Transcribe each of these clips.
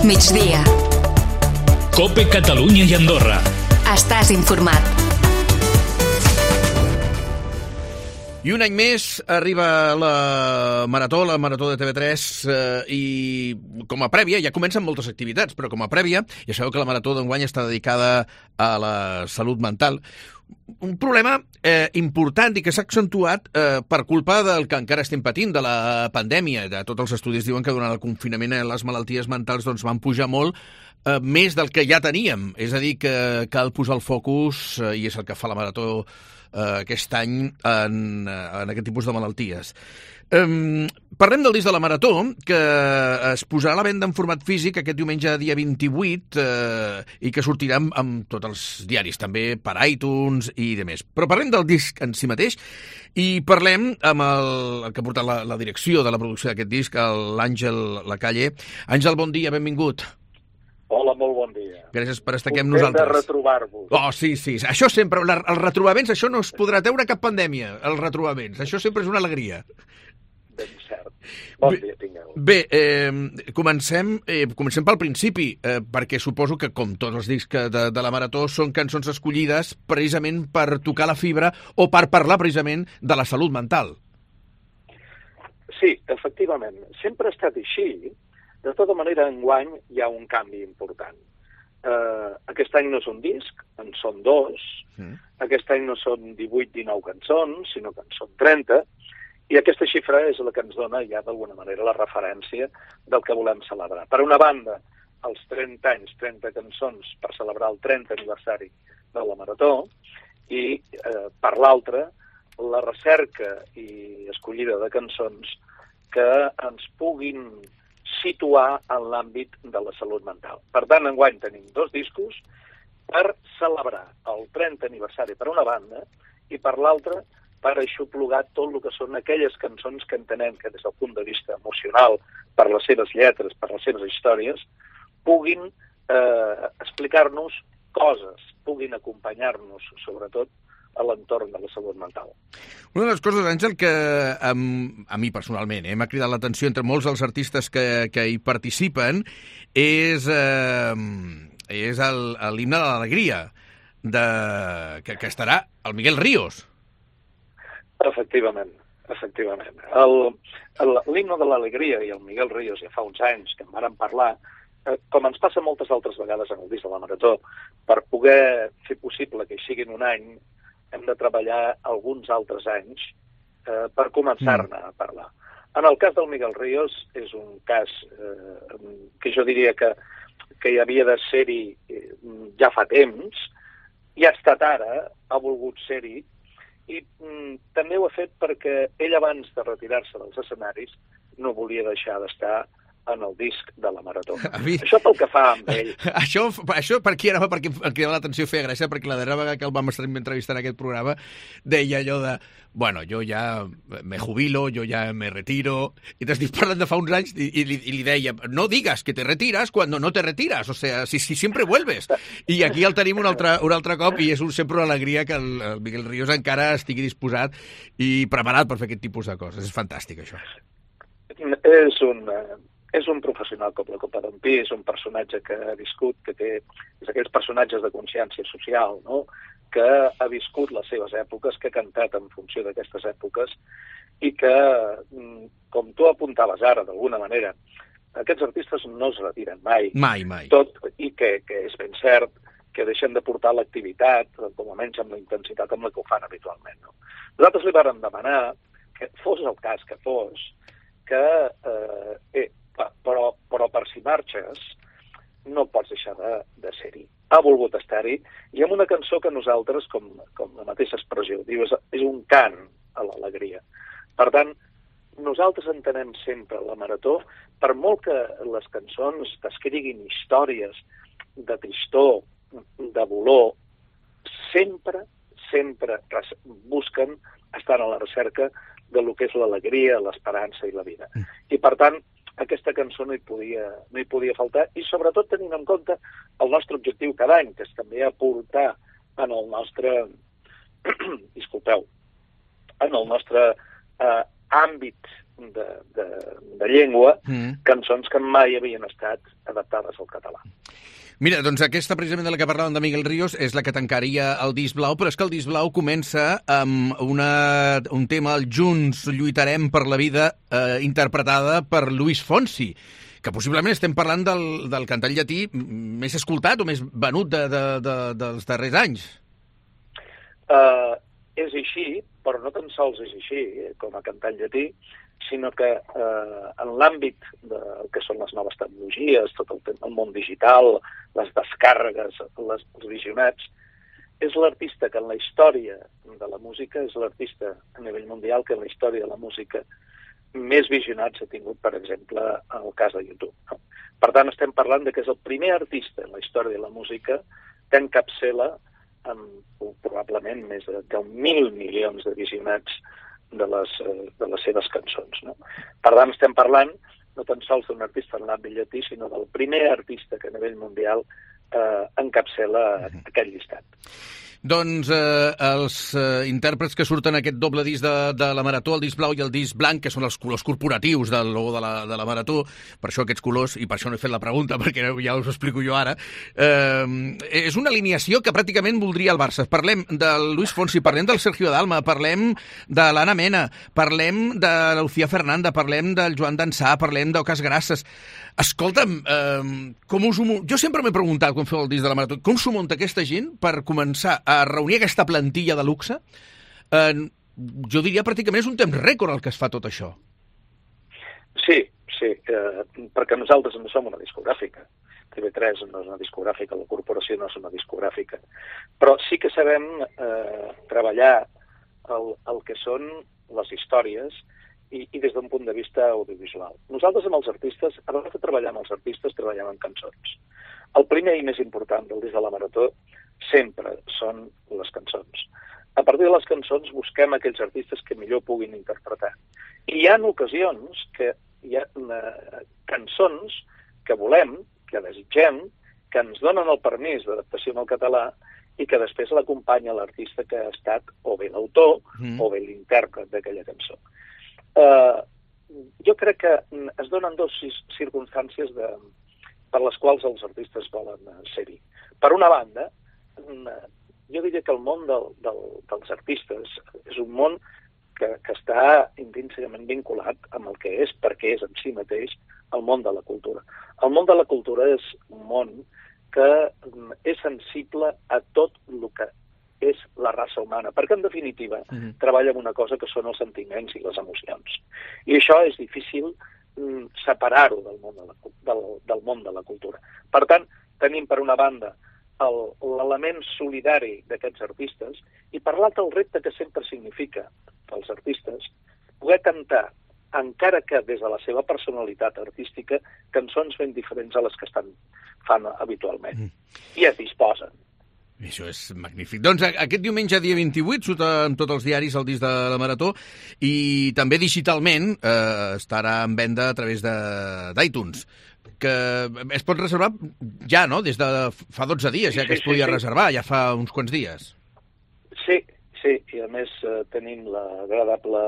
migdia. COPE Catalunya i Andorra. Estàs informat. I un any més arriba la Marató de TV3, i com a prèvia, ja comencen moltes activitats, però com a prèvia, ja sabeu que la Marató d'enguany està dedicada a la salut mental. Un problema important i que s'ha accentuat per culpa del que encara estem patint, de la pandèmia. Tots els estudis diuen que durant el confinament les malalties mentals van pujar molt, més del que ja teníem. És a dir, que cal posar el focus, i és el que fa la Marató aquest any, en aquest tipus de malalties. Parlem del disc de la Marató, que es posarà a la venda en format físic aquest diumenge dia 28 i que sortirà amb tots els diaris, també per iTunes i demés. Però parlem del disc en si mateix i parlem amb el que ha portat la direcció de la producció d'aquest disc, l'Àngel Lacalle. Àngel, bon dia, benvingut. Hola, molt bon dia. Gràcies per estar aquí amb nosaltres. Content de retrobar-vos. Oh, sí. Això sempre, els retrobaments, això no es podrà treure cap pandèmia, els retrobaments. Això sempre és una alegria. Ben cert. Bon dia tingueu. Bé, comencem pel principi, perquè suposo que, com tots els discs de la Marató, són cançons escollides precisament per tocar la fibra o per parlar precisament de la salut mental. Sí, efectivament. Sempre ha estat així. De tota manera, enguany hi ha un canvi important. Aquest any no és un disc, en són dos. Aquest any no són 18-19 cançons, sinó que en són 30. I aquesta xifra és la que ens dona ja d'alguna manera la referència del que volem celebrar. Per una banda, els 30 anys, 30 cançons per celebrar el 30 aniversari de la Marató, i per l'altra, la recerca i escollida de cançons que ens puguin situar en l'àmbit de la salut mental. Per tant, enguany tenim dos discos per celebrar el 30 aniversari per una banda i per l'altra per aixoplugar tot el que són aquelles cançons que entenem que des del punt de vista emocional, per les seves lletres, per les seves històries, puguin explicar-nos coses, puguin acompanyar-nos, sobretot, a l'entorn de la salut mental. Una de les coses, Àngel, que a mi personalment m'ha cridat l'atenció entre molts dels artistes que hi participen és l'himne de l'alegria, que estarà el Miguel Ríos. Efectivament. L'himne de l'alegria i el Miguel Ríos ja fa uns anys que en vàrem parlar, com ens passa moltes altres vegades en el disc de la Marató, per poder fer possible que hi siguin un any, hem de treballar alguns altres anys per començar-ne a parlar. En el cas del Miguel Ríos és un cas que jo diria que hi havia de ser-hi ja fa temps, i ha estat ara, ha volgut ser-hi, i també ho ha fet perquè ell abans de retirar-se dels escenaris no volia deixar d'estar en el disc de la Marató. Això pel que fa amb ell. Això per qui era? Perquè em cridava l'atenció, feia gràcia, perquè la darrera vegada que el vam estar entrevistant en aquest programa deia allò de, bueno, jo ja me jubilo, jo ja me retiro, i t'estic parlant de fa uns anys i li deia, no digas que te retiras cuando no te retiras, o sea, si siempre vuelves. I aquí el tenim un altre cop i és sempre una alegria que el Miguel Ríos encara estigui disposat i preparat per fer aquest tipus de coses. És fantàstic, això. És un professional com la Copa d'en Pi, és un personatge que ha viscut, que té aquells personatges de consciència social, no? Que ha viscut les seves èpoques, que ha cantat en funció d'aquestes èpoques i que, com tu apuntaves ara, d'alguna manera, aquests artistes no es retiren mai. Mai. Tot i que és ben cert que deixen de portar l'activitat, com a menys amb la intensitat amb la que ho fan habitualment. No? Nosaltres li vàrem demanar que fos el cas que fos, que però per si marxes no pots deixar de ser-hi. Ha volgut estar-hi, i amb una cançó que nosaltres, com la mateixa expressió diu, és un cant a l'alegria. Per tant, nosaltres entenem sempre la Marató, per molt que les cançons descriguin històries de tristor, de dolor, sempre busquen estar a la recerca de lo que és l'alegria, l'esperança i la vida. I, per tant, aquesta cançó no hi podia faltar, i sobretot tenint en compte el nostre objectiu cada any, que és també aportar en el nostre àmbit de llengua, cançons que mai havien estat adaptades al català. Mira, doncs aquesta precisament de la que parlàvem de Miguel Ríos és la que tancaria el disc blau, però és que el disc blau comença amb un tema, el Junts lluitarem per la vida, interpretada per Luis Fonsi, que possiblement estem parlant del cantant llatí més escoltat o més venut dels darrers anys. És així, però no tan sols és així, com a cantant llatí, sinó que en l'àmbit del que són les noves tecnologies, tot el món digital, les descàrregues, els visionats, és l'artista que en la història de la música, és l'artista a nivell mundial que en la història de la música més visionats ha tingut, per exemple, el cas de YouTube. No? Per tant, estem parlant de que és el primer artista en la història de la música que encapçala amb probablement més de 10.000 milions de visionats de les seves cançons. No? Per tant, estem parlant no tan sols d'un artista en l'àmbit llatí, sinó del primer artista que a nivell mundial encapçala aquest llistat. Doncs els intèrprets que surten en aquest doble disc de la Marató, el disc blau i el disc blanc, que són els colors corporatius del logo de la Marató, per això aquests colors, i per això no he fet la pregunta, perquè ja us ho explico jo ara, és una alineació que pràcticament voldria el Barça. Parlem del Luis Fonsi, parlem del Sergio Dalma, parlem de l'Anna Mena, parlem de l'Ucía Fernanda, parlem del Joan D'Ensà, parlem d'Ocas Grasses. Escolta'm, jo sempre m'he preguntat, quan feu el disc de la Marató, com s'ho munta aquesta gent per començar a reunir aquesta plantilla de luxe? Jo diria pràcticament és un temps rècord el que es fa tot això. Sí, perquè nosaltres no som una discogràfica. TV3 no és una discogràfica, la corporació no és una discogràfica. Però sí que sabem treballar el que són les històries i des d'un punt de vista audiovisual. Nosaltres amb els artistes, a l'hora de treballar amb els artistes, treballem en cançons. El primer i més important del disc de la Marató sempre són les cançons. A partir de les cançons busquem aquells artistes que millor puguin interpretar. I hi ha ocasions que hi ha cançons que volem, que desitgem, que ens donen el permís d'adaptació en el català i que després l'acompanya l'artista que ha estat o bé l'autor o bé l'intèrpret d'aquella cançó. Jo crec que es donen dues circumstàncies per les quals els artistes volen ser-hi. Per una banda, jo diria que el món dels artistes és un món que està intrínsecament vinculat amb el que és, perquè és en si mateix, el món de la cultura. El món de la cultura és un món que és sensible a tot el que és la raça humana, perquè en definitiva treballa amb una cosa que són els sentiments i les emocions. I això és difícil separar-ho del món de la cultura. Per tant, tenim per una banda l'element solidari d'aquests artistes i per l'altre el repte que sempre significa pels artistes poder cantar, encara que des de la seva personalitat artística, cançons ben diferents a les que fan habitualment. I es disposen. Això és magnífic. Doncs aquest diumenge, dia 28, surt en tots els diaris el disc de la Marató i també digitalment estarà en venda a través d'iTunes, que es pot reservar ja, no? Des de fa 12 dies, ja que es podia reservar, ja fa uns quants dies. Sí, i a més tenim l'agradable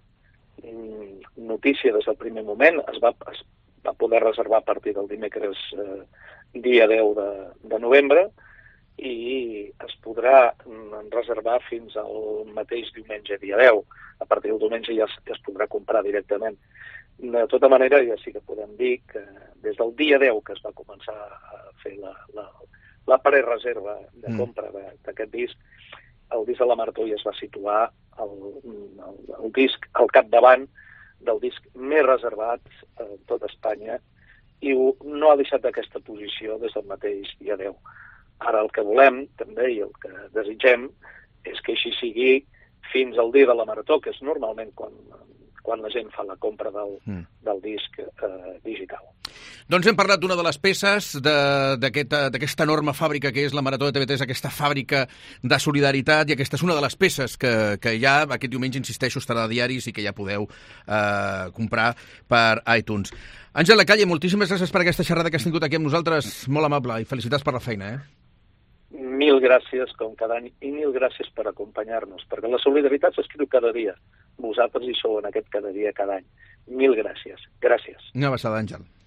notícia des del primer moment. Es va poder reservar a partir del dimecres dia 10 de novembre, i es podrà reservar fins al mateix diumenge, dia 10. A partir del diumenge ja es podrà comprar directament. De tota manera, ja sí que podem dir que des del dia 10 que es va començar a fer la prereserva de compra d'aquest disc, el disc de la Marató ja es va situar el disc al capdavant del disc més reservat a tot Espanya i no ha deixat aquesta posició des del mateix dia 10. Ara el que volem, també, i el que desitgem, és que així sigui fins al dia de la Marató, que és normalment quan la gent fa la compra del disc digital. Doncs hem parlat d'una de les peces d'aquesta enorme fàbrica que és la Marató de TV3, aquesta fàbrica de solidaritat, i aquesta és una de les peces que ja aquest diumenge, insisteixo, estarà a diaris i que ja podeu comprar per iTunes. Àngel Lacalle, moltíssimes gràcies per aquesta xerrada que has tingut aquí amb nosaltres, molt amable, i felicitats per la feina. mil gràcies, com cada any, i mil gràcies per acompanyar-nos, perquè la solidaritat s'escriu cada dia. Vosaltres hi sou en aquest cada dia, cada any. Mil gràcies. Gràcies. Una abraçada, Àngel.